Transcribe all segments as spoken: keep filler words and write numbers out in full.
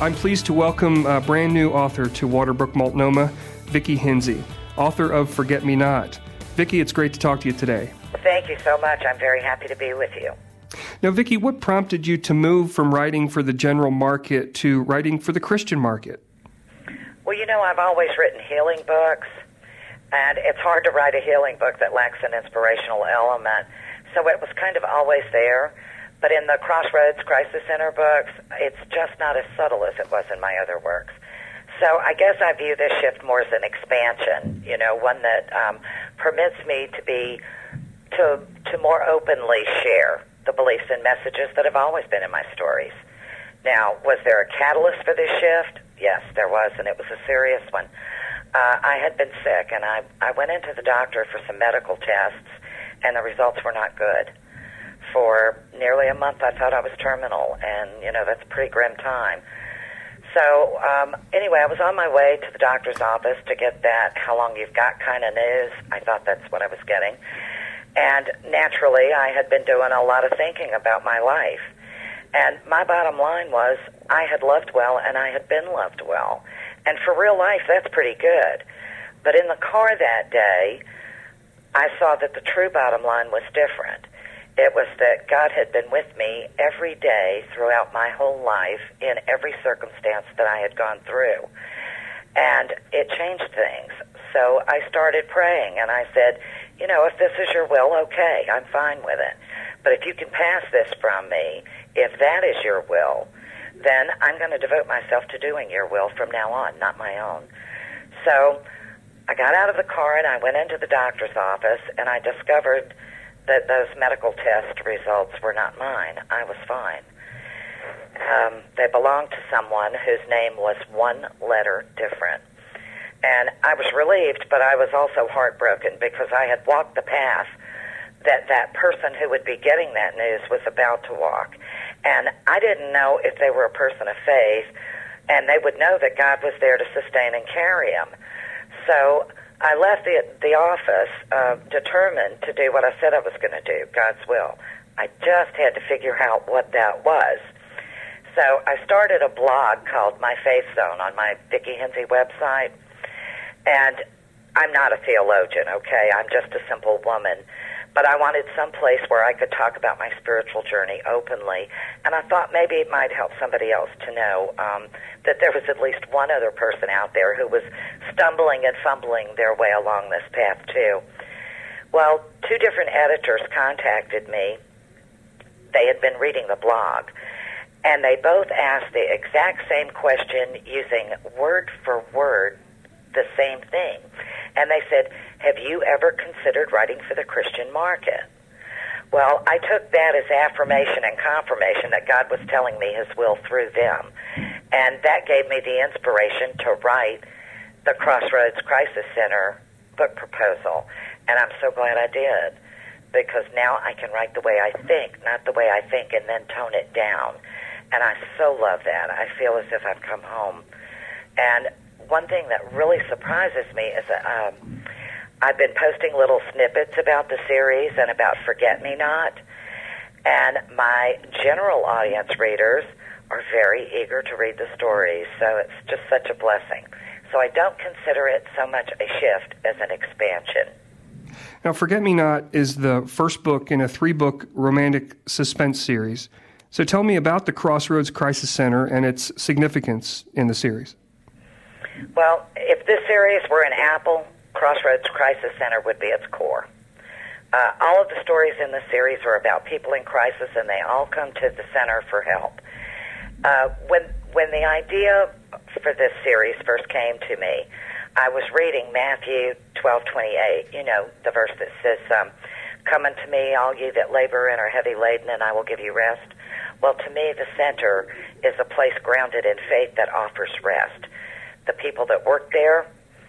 I'm pleased to welcome a brand new author to Waterbrook Multnomah, Vicki Hinsey, author of Forget Me Not. Vicki, it's great to talk to you today. Thank you so much. I'm very happy to be with you. Now, Vicki, what prompted you to move from writing for the general market to writing for the Christian market? Well, you know, I've always written healing books, and it's hard to write a healing book that lacks an inspirational element. So it was kind of always there. But in the Crossroads Crisis Center books, it's just not as subtle as it was in my other works. So I guess I view this shift more as an expansion, you know, one that um, permits me to be, to, to more openly share the beliefs and messages that have always been in my stories. Now, was there a catalyst for this shift? Yes, there was, and it was a serious one. Uh, I had been sick, and I, I went into the doctor for some medical tests, and the results were not good. For nearly a month, I thought I was terminal, and, you know, that's a pretty grim time. So, um, anyway, I was on my way to the doctor's office to get that how long you've got kind of news. I thought that's what I was getting. And naturally, I had been doing a lot of thinking about my life. And my bottom line was I had loved well, and I had been loved well. And for real life, that's pretty good. But in the car that day, I saw that the true bottom line was different. It was that God had been with me every day throughout my whole life in every circumstance that I had gone through. And it changed things. So I started praying, and I said, you know, if this is your will, okay, I'm fine with it. But if you can pass this from me, if that is your will, then I'm going to devote myself to doing your will from now on, not my own. So I got out of the car, and I went into the doctor's office, and I discovered that those medical test results were not mine. I was fine. Um, they belonged to someone whose name was one letter different. And I was relieved, but I was also heartbroken because I had walked the path that that person who would be getting that news was about to walk. And I didn't know if they were a person of faith, and they would know that God was there to sustain and carry them. So I left the, the office uh, determined to do what I said I was going to do, God's will. I just had to figure out what that was. So I started a blog called My Faith Zone on my Vicki Hinsey website. And I'm not a theologian, okay? I'm just a simple woman. But I wanted some place where I could talk about my spiritual journey openly. And I thought maybe it might help somebody else to know um, that there was at least one other person out there who was stumbling and fumbling their way along this path too. Well, two different editors contacted me. They had been reading the blog. And they both asked the exact same question using word for word the same thing. And they said, have you ever considered writing for the Christian market? Well, I took that as affirmation and confirmation that God was telling me his will through them. And that gave me the inspiration to write the Crossroads Crisis Center book proposal. And I'm so glad I did, because now I can write the way I think, not the way I think and then tone it down. And I so love that. I feel as if I've come home. And one thing that really surprises me is that um, I've been posting little snippets about the series and about Forget Me Not, and my general audience readers are very eager to read the stories, so it's just such a blessing. So I don't consider it so much a shift as an expansion. Now, Forget Me Not is the first book in a three-book romantic suspense series. So tell me about the Crossroads Crisis Center and its significance in the series. Well, if this series were an apple, Crossroads Crisis Center would be its core. Uh, all of the stories in the series are about people in crisis, and they all come to the center for help. Uh, when when the idea for this series first came to me, I was reading Matthew twelve twenty-eight, you know, the verse that says, um, come unto me, all ye that labor and are heavy laden, and I will give you rest. Well, to me, the center is a place grounded in faith that offers rest. The people that work there,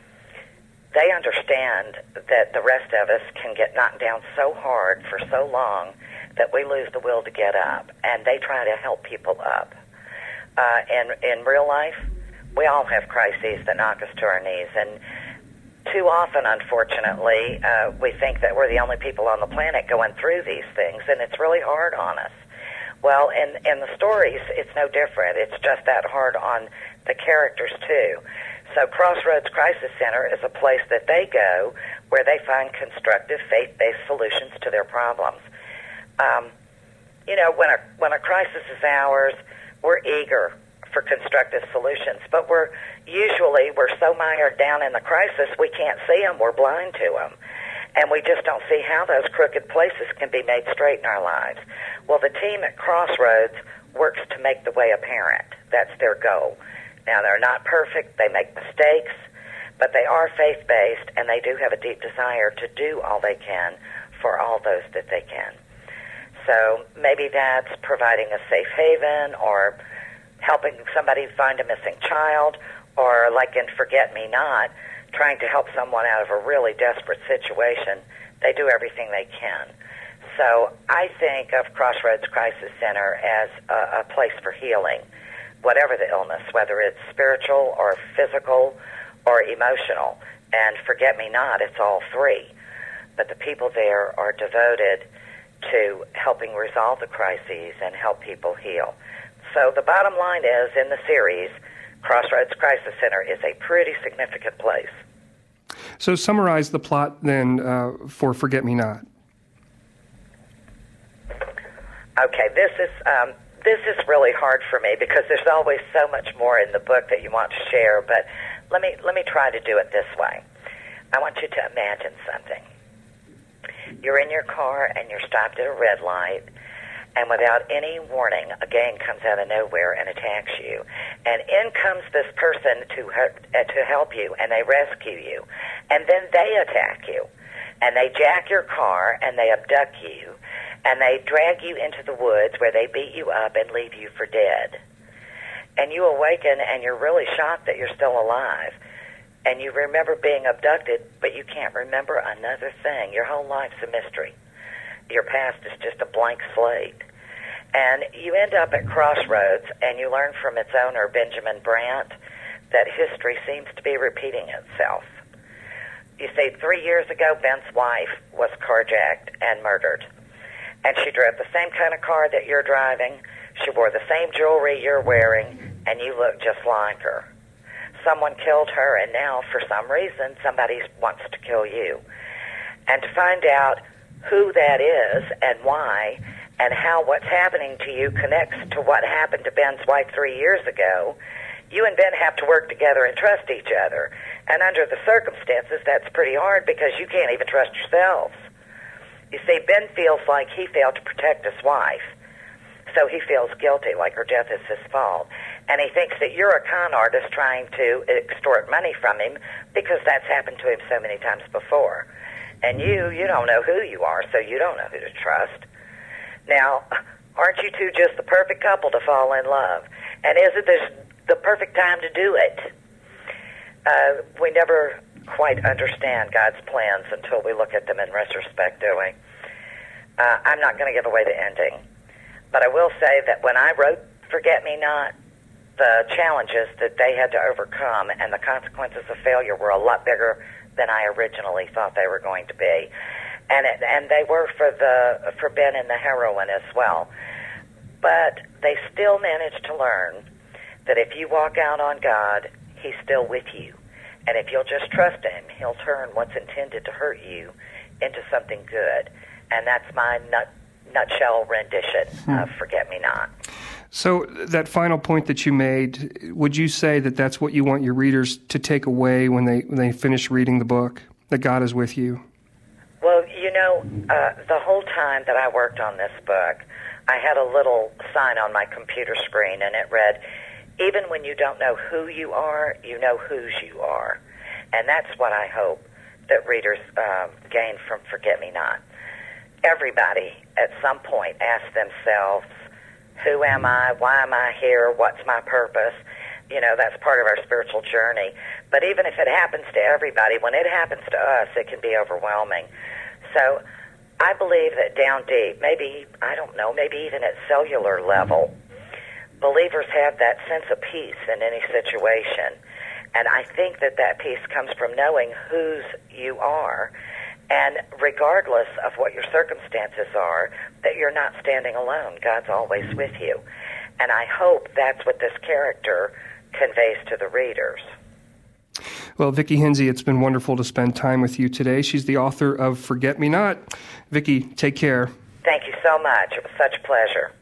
they understand that the rest of us can get knocked down so hard for so long that we lose the will to get up, and they try to help people up. Uh, and in real life, we all have crises that knock us to our knees, and too often, unfortunately, uh, we think that we're the only people on the planet going through these things, and it's really hard on us. Well, in, in the stories, it's no different. It's just that hard on the characters, too. So Crossroads Crisis Center is a place that they go where they find constructive, faith-based solutions to their problems. Um, you know, when a, when a crisis is ours, we're eager for constructive solutions, but we're usually, we're so mired down in the crisis, we can't see them, we're blind to them. And we just don't see how those crooked places can be made straight in our lives. Well, the team at Crossroads works to make the way apparent. That's their goal. Now, they're not perfect. They make mistakes, but they are faith-based, and they do have a deep desire to do all they can for all those that they can. So maybe that's providing a safe haven or helping somebody find a missing child, or like in Forget Me Not, trying to help someone out of a really desperate situation. They do everything they can. So I think of Crossroads Crisis Center as a, a place for healing, whatever the illness, whether it's spiritual or physical or emotional. And Forget Me Not, it's all three. But the people there are devoted to helping resolve the crises and help people heal. So the bottom line is, in the series, Crossroads Crisis Center is a pretty significant place. So summarize the plot then uh, for Forget Me Not. Okay, this is um, this is really hard for me because there's always so much more in the book that you want to share. But let me let me try to do it this way. I want you to imagine something. You're in your car and you're stopped at a red light. And without any warning, a gang comes out of nowhere and attacks you. And in comes this person to uh, to help you, and they rescue you. And then they attack you. And they jack your car, and they abduct you. And they drag you into the woods where they beat you up and leave you for dead. And you awaken, and you're really shocked that you're still alive. And you remember being abducted, but you can't remember another thing. Your whole life's a mystery. Your past is just a blank slate. And you end up at Crossroads, and you learn from its owner, Benjamin Brandt, that history seems to be repeating itself. You see, three years ago, Ben's wife was carjacked and murdered. And she drove the same kind of car that you're driving. She wore the same jewelry you're wearing, and you look just like her. Someone killed her, and now, for some reason, somebody wants to kill you. And to find out who that is and why and how what's happening to you connects to what happened to Ben's wife three years ago, you and Ben have to work together and trust each other. And under the circumstances, that's pretty hard because you can't even trust yourselves. You see, Ben feels like he failed to protect his wife, so he feels guilty, like her death is his fault. And he thinks that you're a con artist trying to extort money from him because that's happened to him so many times before. And you, you don't know who you are, so you don't know who to trust. Now, aren't you two just the perfect couple to fall in love? And isn't this the perfect time to do it? Uh, we never quite understand God's plans until we look at them in retrospect, do we? Uh, I'm not going to give away the ending. But I will say that when I wrote Forget Me Not, the challenges that they had to overcome and the consequences of failure were a lot bigger than I originally thought they were going to be. And it, and they were for the for Ben and the heroine as well. But they still managed to learn that if you walk out on God, He's still with you. And if you'll just trust Him, He'll turn what's intended to hurt you into something good. And that's my nut, nutshell rendition hmm. of Forget Me Not. So that final point that you made, would you say that that's what you want your readers to take away when they when they finish reading the book, that God is with you? Well, you know, uh, the whole time that I worked on this book, I had a little sign on my computer screen, and it read, even when you don't know who you are, you know whose you are. And that's what I hope that readers uh, gain from Forget Me Not. Everybody, at some point, asks themselves, who am I? Why am I here? What's my purpose? You know, that's part of our spiritual journey. But even if it happens to everybody, when it happens to us, it can be overwhelming. So I believe that down deep, maybe, I don't know, maybe even at cellular level, believers have that sense of peace in any situation. And I think that that peace comes from knowing whose you are And regardless of what your circumstances are, that you're not standing alone. God's always with you. And I hope that's what this character conveys to the readers. Well, Vicki Hinsey, it's been wonderful to spend time with you today. She's the author of Forget Me Not. Vicki, take care. Thank you so much. It was such a pleasure.